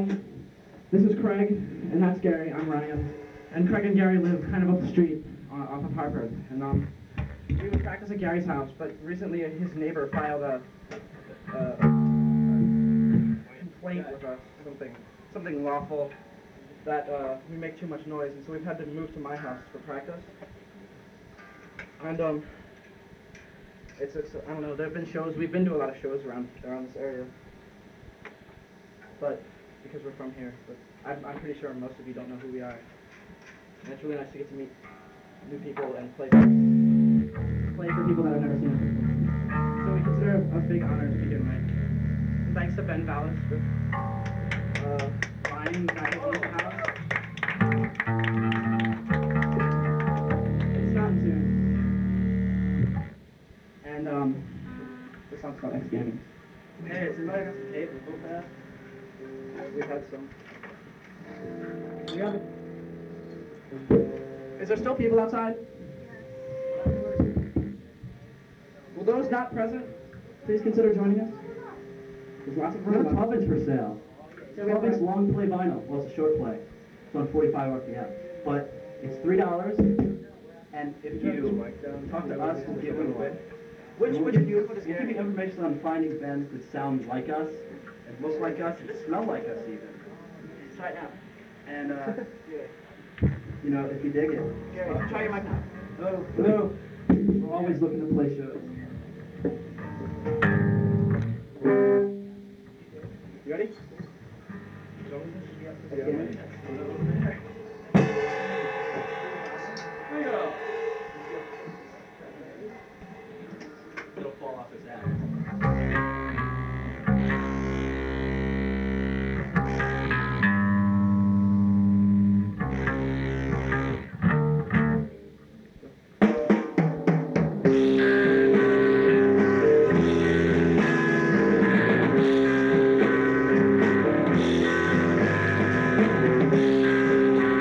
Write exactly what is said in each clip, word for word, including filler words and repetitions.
um, this is Craig, and that's Gary. I'm Ryan. And Craig and Gary live kind of up the street uh, off of Harvard. And um, we would practice at Gary's house, but recently his neighbor filed a, a complaint with us, something, something lawful, that uh, we make too much noise, and so we've had to move to my house for practice. And um, it's, it's I don't know. There have been shows. We've been to a lot of shows around around this area, but because we're from here, but I'm I'm pretty sure most of you don't know who we are. And it's really nice to get to meet new people and play play for people that have never seen us before. So we consider it a big honor to be here tonight. And thanks to Ben Vallis for uh, buying magazine house. It's starting soon. And um, this song's called X Gaming. Hey, has anybody got some tape and book that? We've had some. We have it. Is there still people outside? Will those not present please consider joining us? There's lots of We have room. twelve inch for sale. twelve inch long play vinyl. Well, it's a short play. It's on forty-five R P M. But it's three dollars. And if you talk to us, we'll give you Which we'll which give of you, you we'll give you information on finding bands that sound like us, and look like us, and smell like us even. Try it now. And uh, you know, if you dig it. Gary, try your mic now. Hello. Hello. We're always looking to play shows. You ready? Again. Here we go. It'll fall off his ass. Thank you.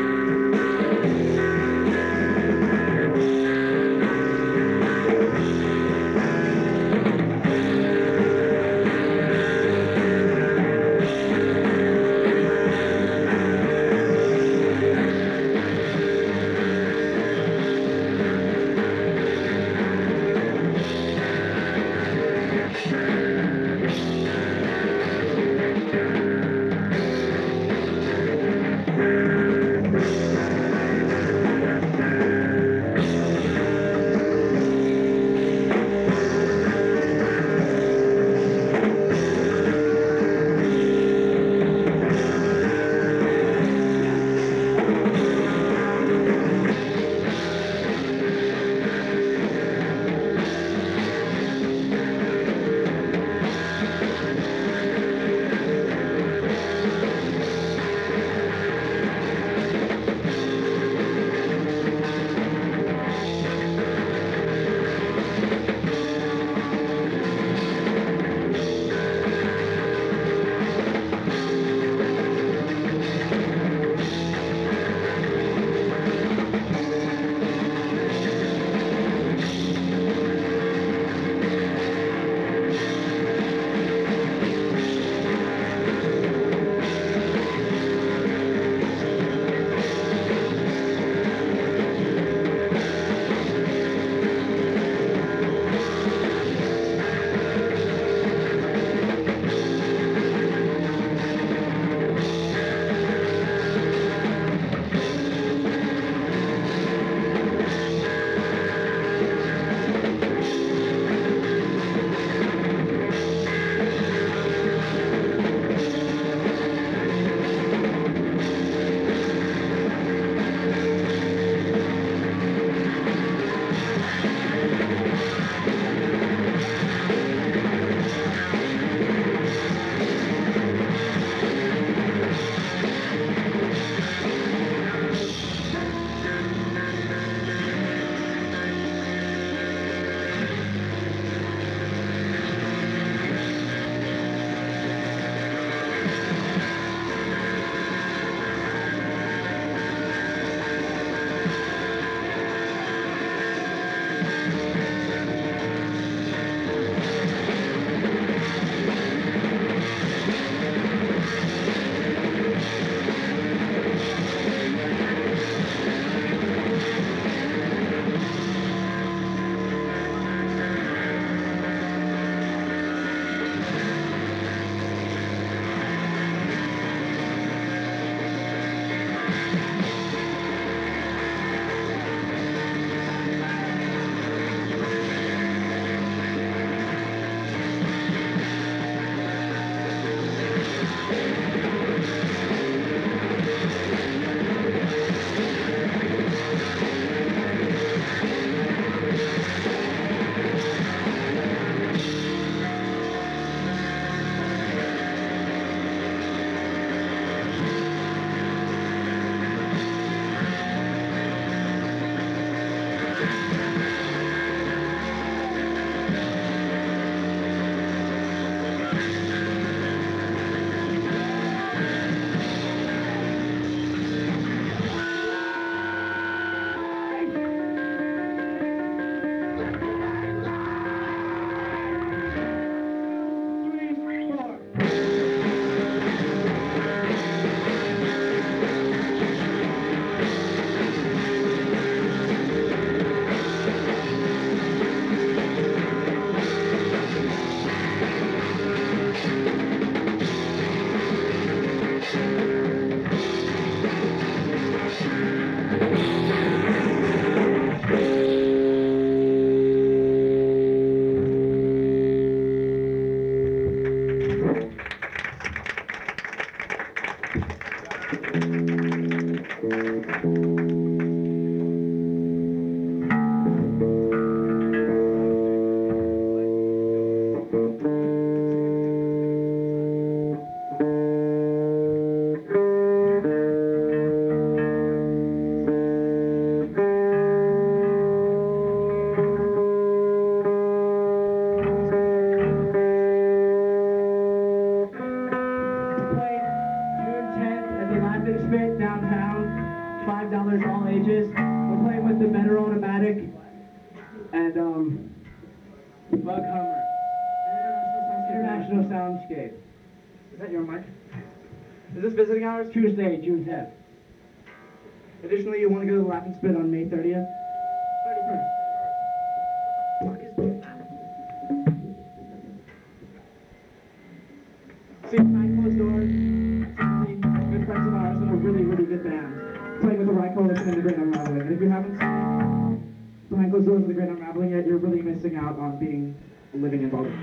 Played June tenth at the Laughing Spit downtown. Five dollars all ages. We're playing with the Better Automatic and um, Bug Hummer. International Soundscape. Is that your mic? Is this visiting hours? Tuesday, June tenth. Additionally, you want to go to the Laughing Spit on May thirtieth? See, behind closed doors, some good friends of ours that are really, really good bands, playing with the Rye Coalition and the Great Unraveling. And if you haven't seen Behind Closed Doors of the Great Unraveling yet, you're really missing out on being living involved.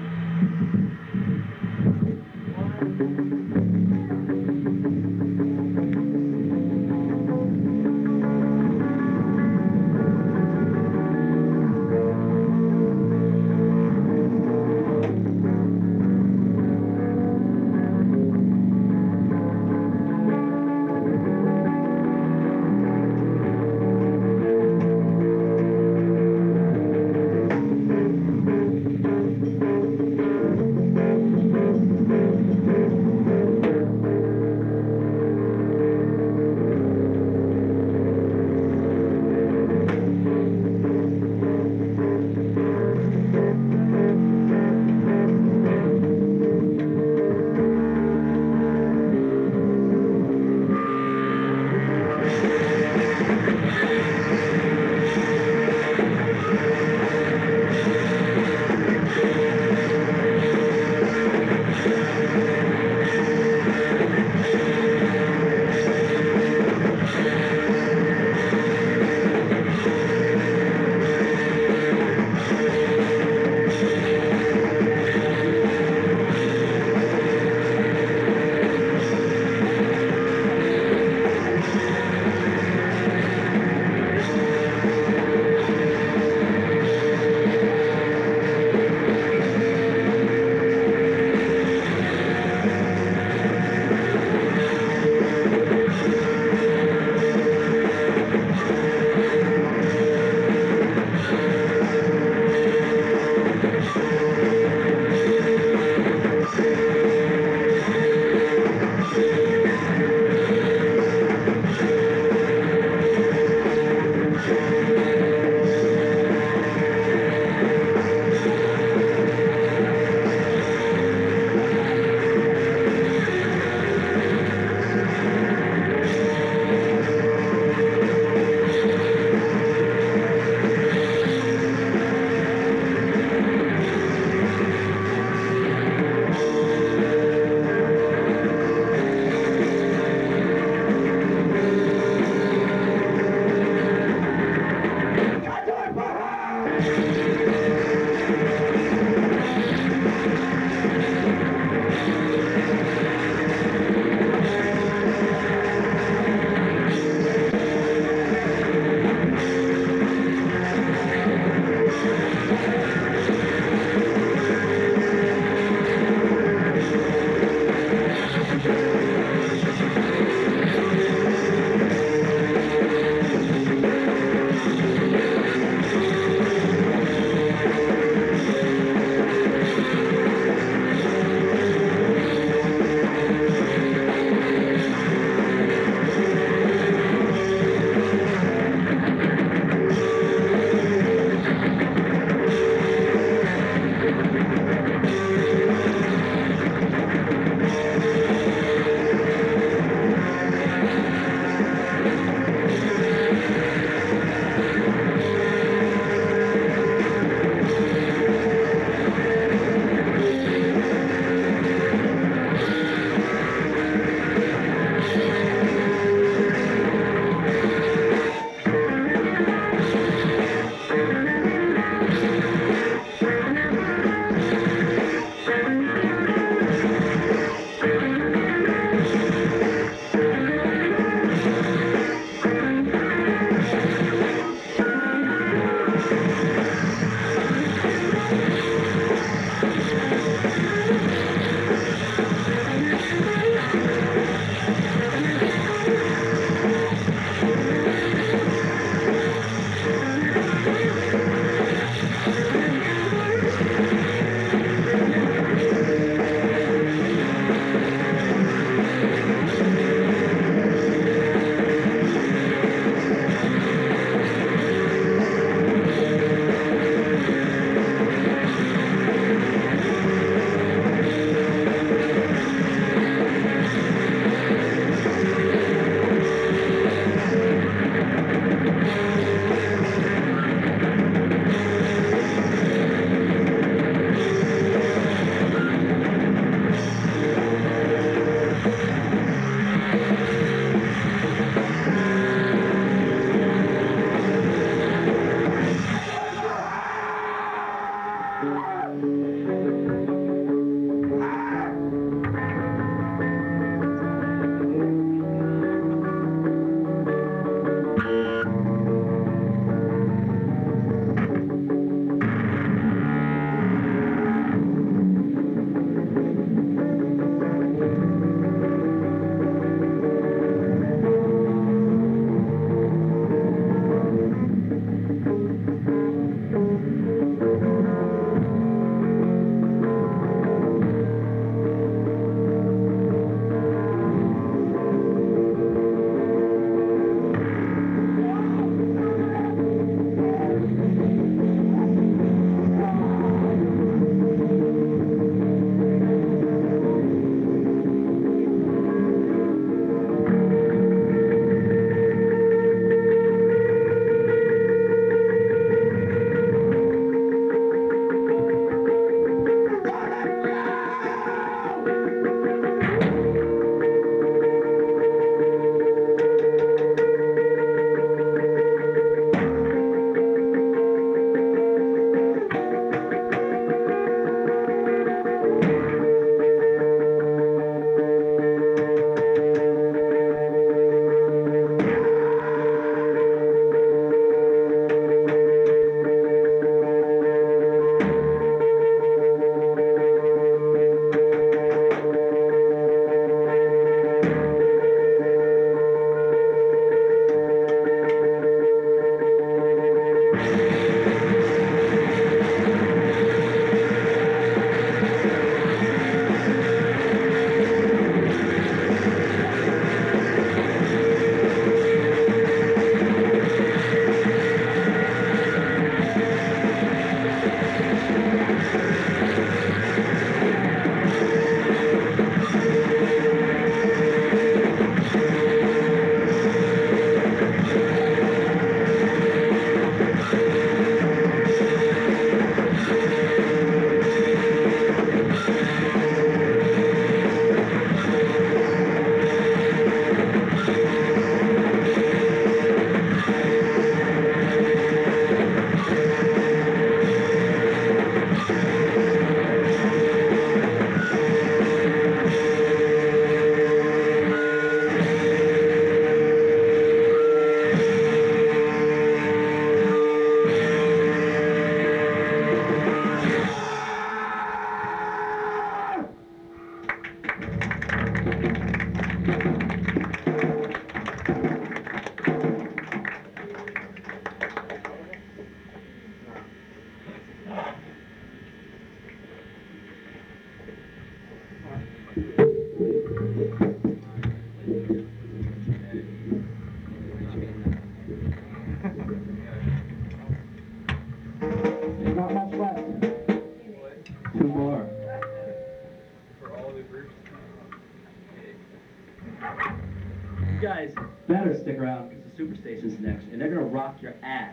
You guys better stick around because the Superstation's next, and they're gonna rock your ass.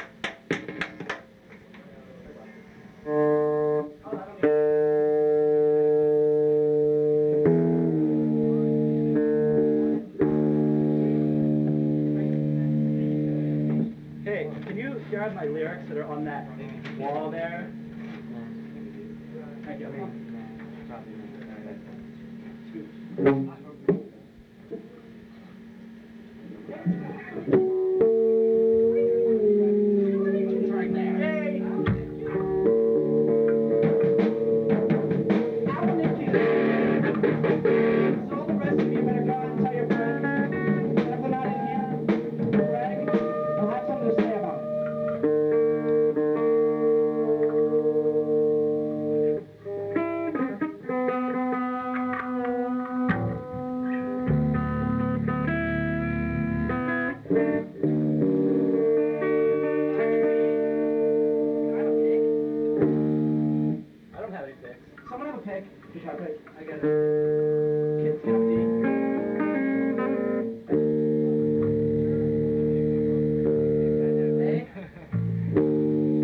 Hey, can you grab my lyrics that are on that wall there? Thank you. It's right there. Hey! I will nick you. So all the rest of you better go out and tell your friends. And if they're not in here, Greg, I'll have something to say about it. I don't have any picks. Someone have a pick? You got a pick? I got it. Kids empty. Hey.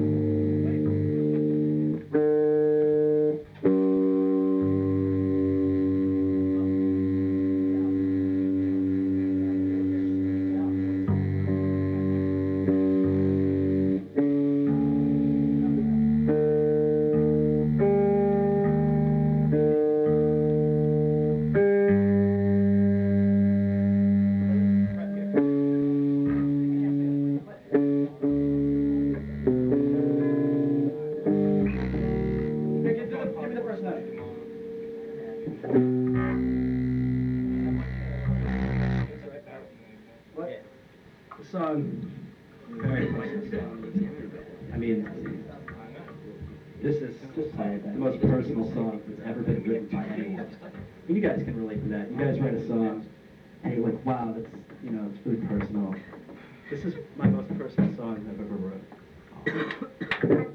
Here, give, give, give me the first note. What? The song, very personal song. I mean, this is just the most personal song that's ever been written by anyone. And you guys can relate to that. You guys write a song, and you're like, wow, that's, you know, it's really personal. This is my most personal song I've ever wrote.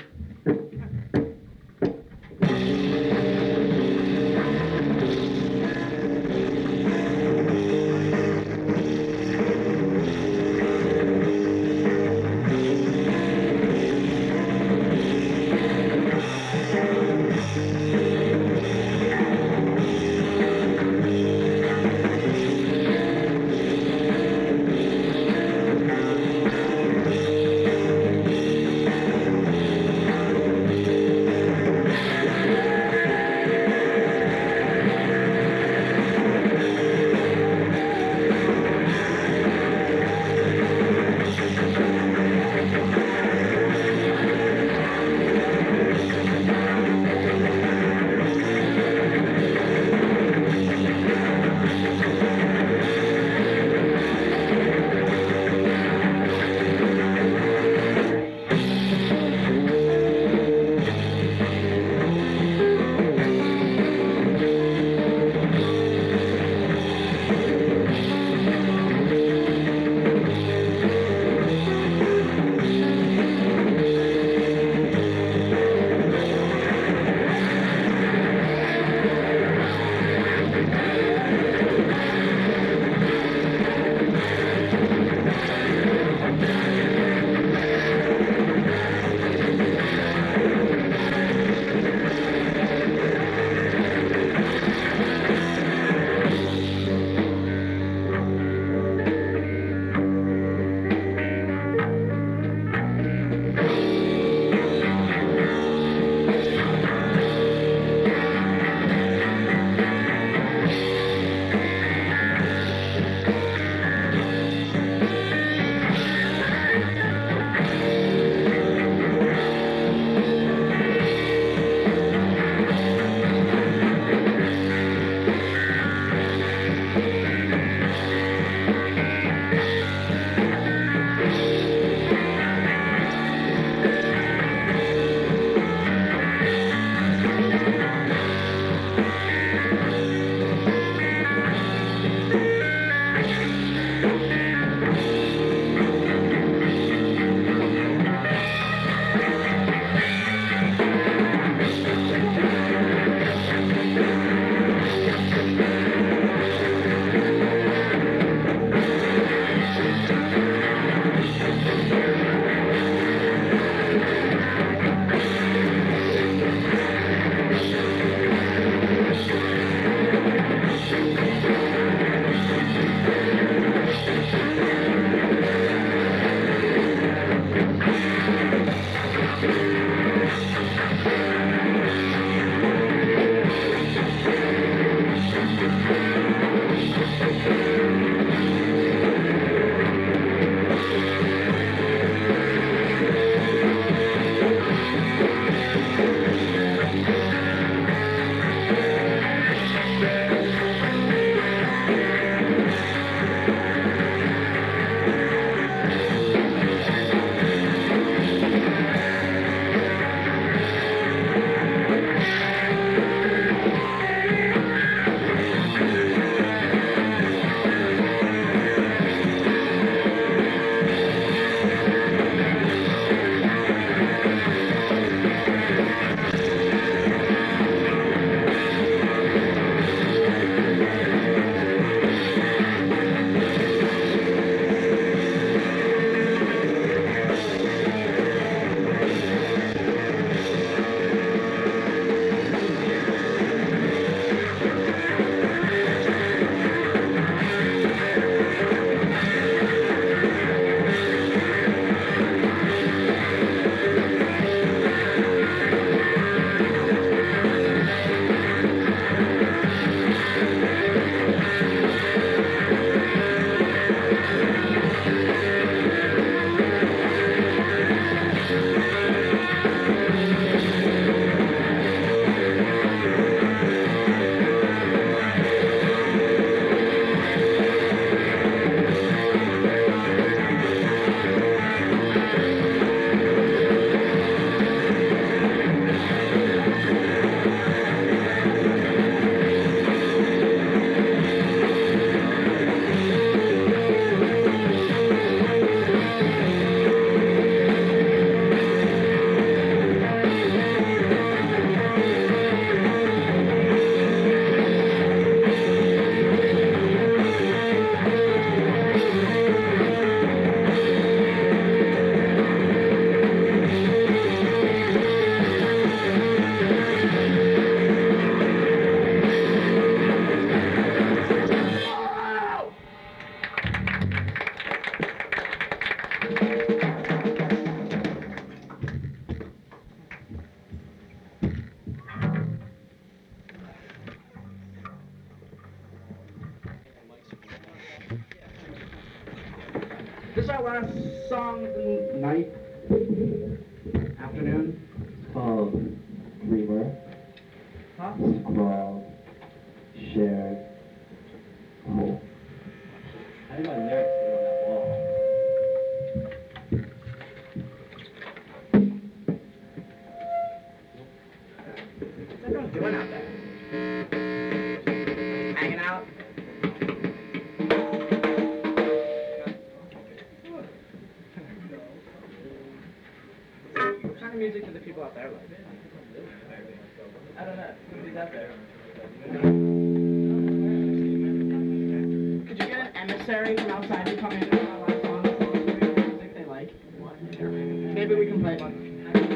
This is our last song of the night, afternoon. It's called Dreamer. Huh? Scrawl. Share. Cool. I think my lyrics are on that wall. What's everyone doing out there? Hanging out? What kind of music do the people out there like? I don't know. Who's out there? Could you get an emissary from outside to come in and play my song and tell us what music they like? Maybe we can play one.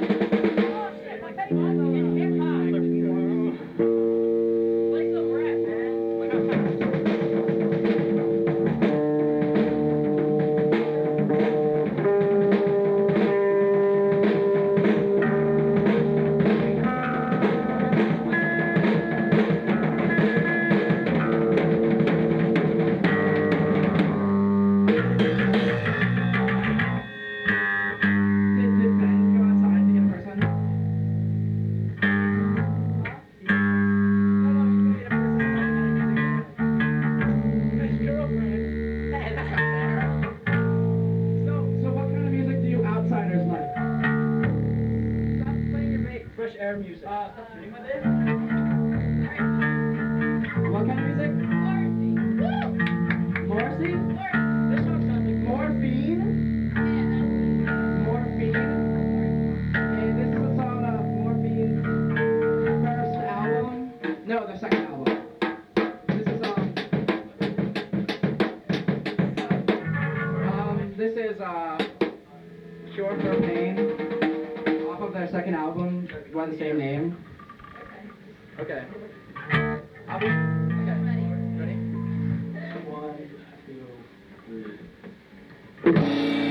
Fresh air music. Uh, what kind of music? Morrissey. This song sounds like morphine. Morphine. And this is a song of Morphine's first album. No, their second album. This is um. Um, this is uh, Cure for Pain. Off of their second album by the same name. Okay. I'll be. Okay. Ready? One, two, three.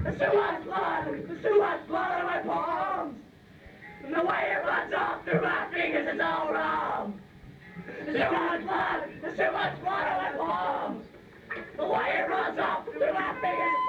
There's too much blood! There's too much blood on my palms! And the way it runs off through my fingers is all wrong! There's too much blood! There's too much blood on my palms! The way it runs off through my fingers